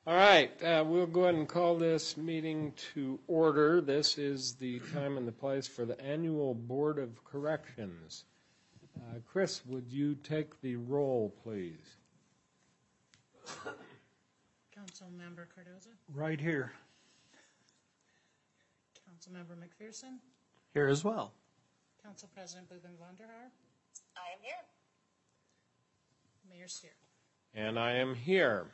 All right, we'll go ahead and call this meeting to order. This is the time and the place for the annual Board of Corrections. Chris, would you take the roll, please? Councilmember Cardoza? Right here. Councilmember McPherson? Here as well. Council President Boeben van der Haar? I am here. Mayor Steer? And I am here.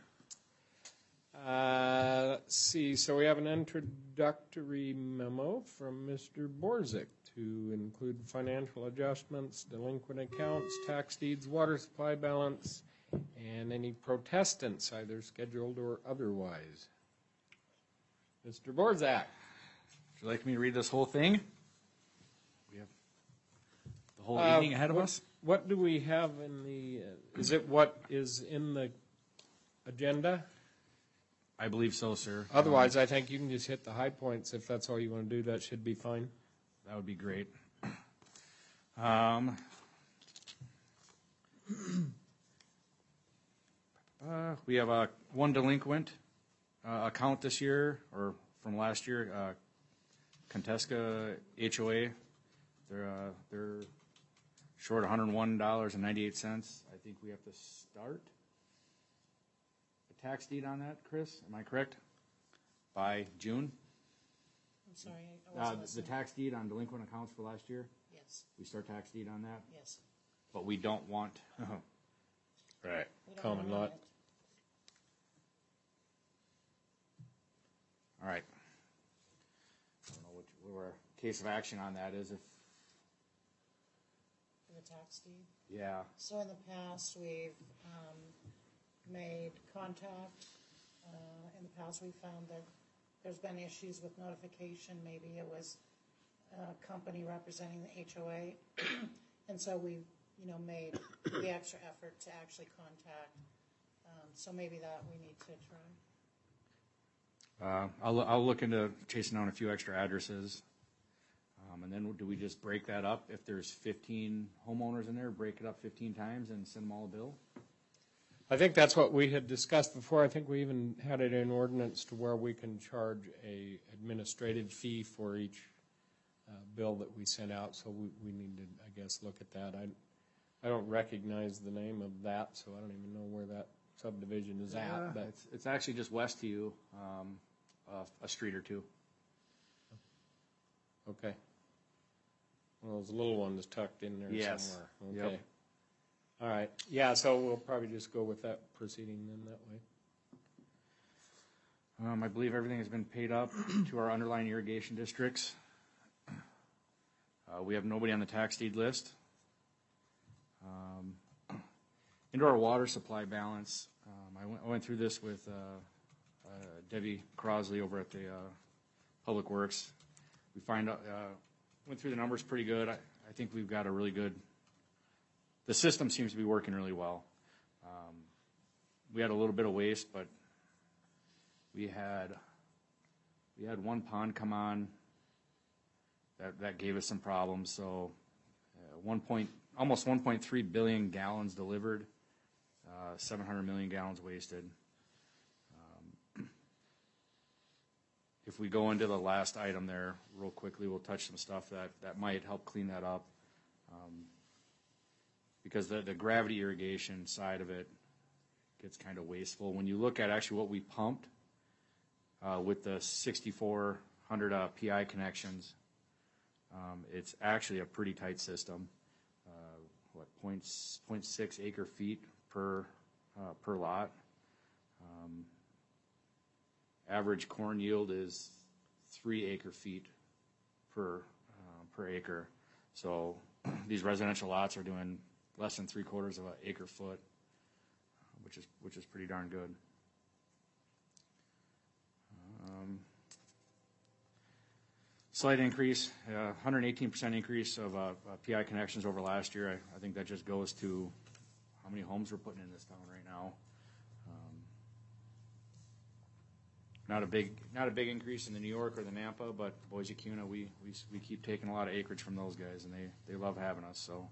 Let's see, so we have an introductory memo from Mr. Borzik to include financial adjustments, delinquent accounts, tax deeds, water supply balance, and any protestants, either scheduled or otherwise. Mr. Borzak. Would you like me to read this whole thing? We have the whole evening ahead of us. What do we have in the, is it what is in the agenda? I believe so, sir. Otherwise, I think you can just hit the high points. If that's all you want to do, that should be fine. That would be great. We have one delinquent account this year, or from last year, Contesca HOA. They're short $101.98. I think we have to start a tax deed on that, Chris. Am I correct? By June? I'm sorry, I wasn't The listening. tax deed on delinquent accounts for last year? Yes, We start tax deed on that? yes. But we don't want, Right. We don't Common wanna lot. run it. all right. I don't know what our case of action on that is. If For the tax deed. Yeah, So in the past, we've made contact. In the past, we found that there's been issues with notification. Maybe it was a company representing the HOA. And so we, made the extra effort to actually contact. So maybe that we need to try. I'll look into chasing down a few extra addresses. And then do we just break that up? If there's 15 homeowners in there, break it up 15 times and send them all a bill? I think that's what we had discussed before. I think we even had it in ordinance to where we can charge a administrative fee for each bill that we send out. So we need to, I guess, look at that. I don't recognize the name of that, so I don't even know where that subdivision is at. But It's actually just west of you, a street or two. okay. Well, there's a little one that's tucked in there Yes. somewhere. Yep. Okay. All right. Yeah, so we'll probably just go with that proceeding then that way. I believe everything has been paid up to our underlying irrigation districts. We have nobody on the tax deed list. Into our water supply balance, I went through this with Debbie Crosley over at the Public Works. We went through the numbers pretty good. I think we've got a really good, the system seems to be working really well. We had a little bit of waste, but we had one pond come on that gave us some problems. So almost 1.3 billion gallons delivered, 700 million gallons wasted. If we go into the last item there real quickly, we'll touch some stuff that might help clean that up. Because the gravity irrigation side of it gets kind of wasteful. When you look at actually what we pumped with the 6,400 PI connections, it's actually a pretty tight system. 0.6 acre feet per lot. Average corn yield is 3 acre feet per acre. So these residential lots are doing less than 3/4 of an acre foot, which is pretty darn good. Slight increase, 118% increase of PI connections over last year. I think that just goes to how many homes we're putting in this town right now. Not a big increase in the New York or the Nampa, but Boise Kuna, we keep taking a lot of acreage from those guys, and they love having us. So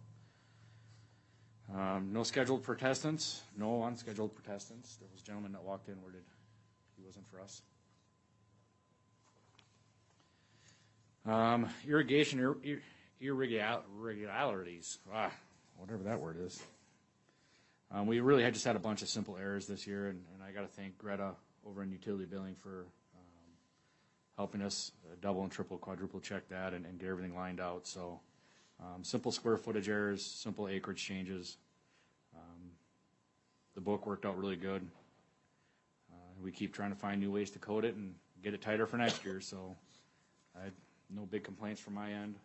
no scheduled protestants, no unscheduled protestants. There was a gentleman that walked in. Where did he wasn't for us. Irrigation irregularities, whatever that word is. We really just had a bunch of simple errors this year, and I got to thank Greta over in utility billing for helping us double and triple, quadruple check that and get everything lined out. So simple square footage errors, simple acreage changes. The book worked out really good. We keep trying to find new ways to code it and get it tighter for next year. So no big complaints from my end.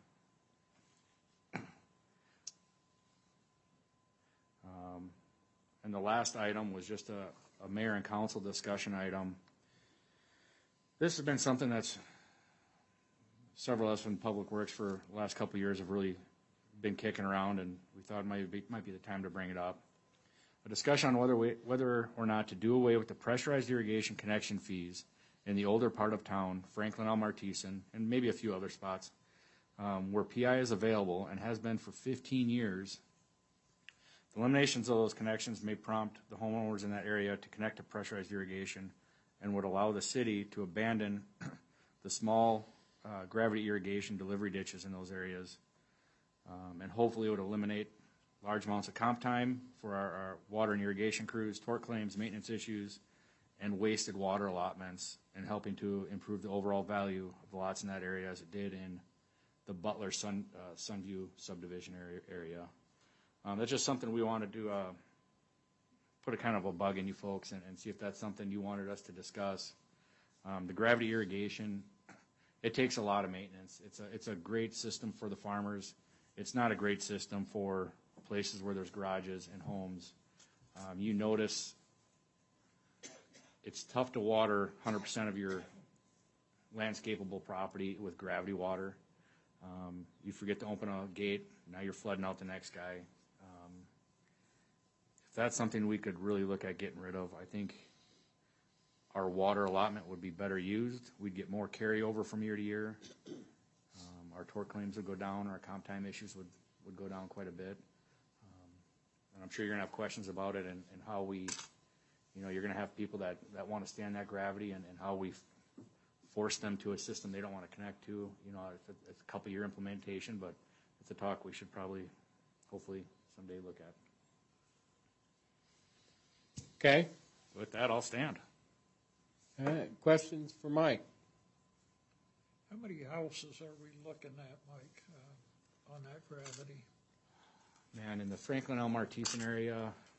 And the last item was just a mayor and council discussion item. This has been something that's several of us in Public Works for the last couple of years have really been kicking around, and we thought it might be the time to bring it up. A discussion on whether or not to do away with the pressurized irrigation connection fees in the older part of town, Franklin, Elmartison, and maybe a few other spots, where PI is available and has been for 15 years. The eliminations of those connections may prompt the homeowners in that area to connect to pressurized irrigation and would allow the city to abandon the small gravity irrigation delivery ditches in those areas. And hopefully it would eliminate large amounts of comp time for our water and irrigation crews, tort claims, maintenance issues, and wasted water allotments, and helping to improve the overall value of the lots in that area as it did in the Butler Sunview subdivision area. That's just something we wanted to put a kind of a bug in you folks and see if that's something you wanted us to discuss. The gravity irrigation, it takes a lot of maintenance. It's a great system for the farmers. It's not a great system for places where there's garages and homes. You notice it's tough to water 100% of your landscapable property with gravity water. You forget to open a gate, now you're flooding out the next guy. If that's something we could really look at getting rid of, I think our water allotment would be better used. We'd get more carryover from year to year. Our tort claims would go down, our comp time issues would go down quite a bit. And I'm sure you're gonna have questions about it and how we, you're gonna have people that want to stand that gravity and how we force them to a system they don't want to connect to. It's a couple year implementation, but it's a talk we should probably, hopefully, someday look at. Okay. With that, I'll stand. All right. Questions for Mike? How many houses are we looking at, Mike, on that gravity? Man, in the Franklin Elmartison area,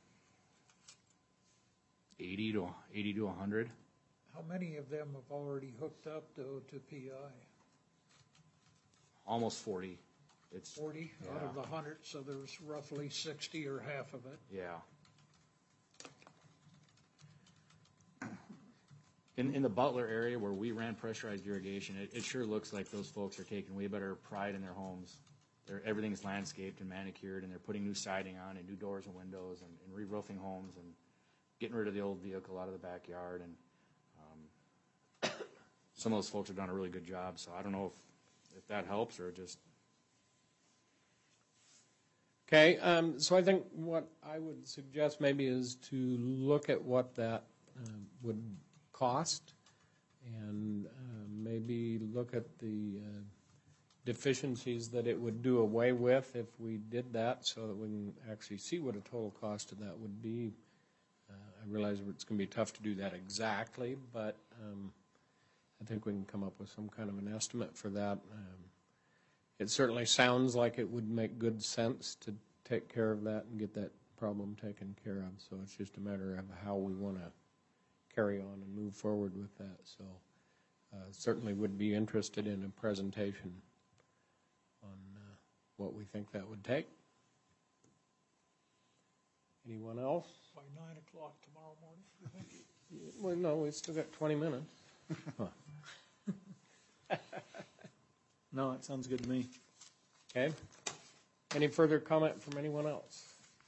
80 to 100. How many of them have already hooked up to PI? Almost 40. It's 40 out of the 100, so there's roughly 60 or half of it. Yeah. In the Butler area where we ran pressurized irrigation, it sure looks like those folks are taking way better pride in their homes. Everything's landscaped and manicured, and they're putting new siding on and new doors and windows and re-roofing homes and getting rid of the old vehicle out of the backyard. And some of those folks have done a really good job, so I don't know if that helps or just... Okay, so I think what I would suggest maybe is to look at what that would cost and maybe look at the deficiencies that it would do away with if we did that so that we can actually see what a total cost of that would be. I realize it's going to be tough to do that exactly, but I think we can come up with some kind of an estimate for that. It certainly sounds like it would make good sense to take care of that and get that problem taken care of. So it's just a matter of how we want to carry on and move forward with that. So certainly would be interested in a presentation on what we think that would take. Anyone else? By 9 o'clock tomorrow morning, you think? Well, no, we've still got 20 minutes. No, it sounds good to me. Okay. Any further comment from anyone else?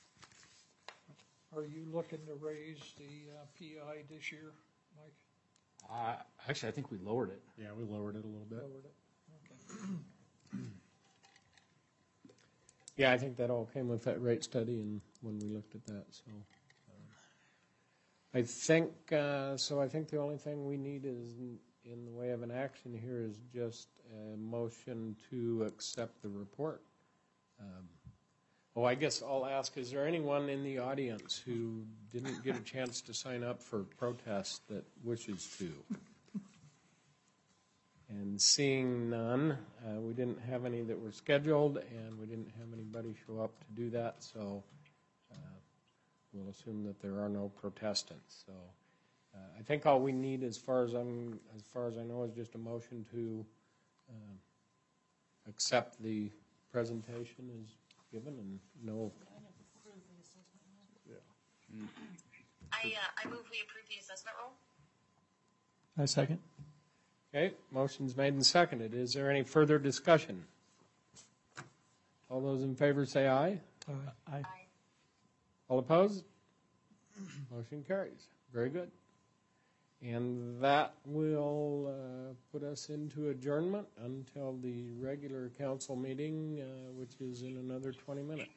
Are you looking to raise the PI this year, Mike? Actually, I think we lowered it. Yeah, we lowered it a little bit. Lowered it? Okay. Yeah, I think that all came with that rate study and when we looked at that. So I think, so I think the only thing we need is, in the way of an action here, is just a motion to accept the report. Oh, I guess I'll ask, is there anyone in the audience who didn't get a chance to sign up for protest that wishes to? And seeing none, we didn't have any that were scheduled, and we didn't have anybody show up to do that, so we'll assume that there are no protestants. So I think all we need, as far as I know, is just a motion to accept the presentation as given, and no. I move we approve the assessment roll. I second. Okay, motion's made and seconded. Is there any further discussion? All those in favor say aye. Aye. All opposed? Motion carries. Very good. And that will put us into adjournment until the regular council meeting, which is in another 20 minutes.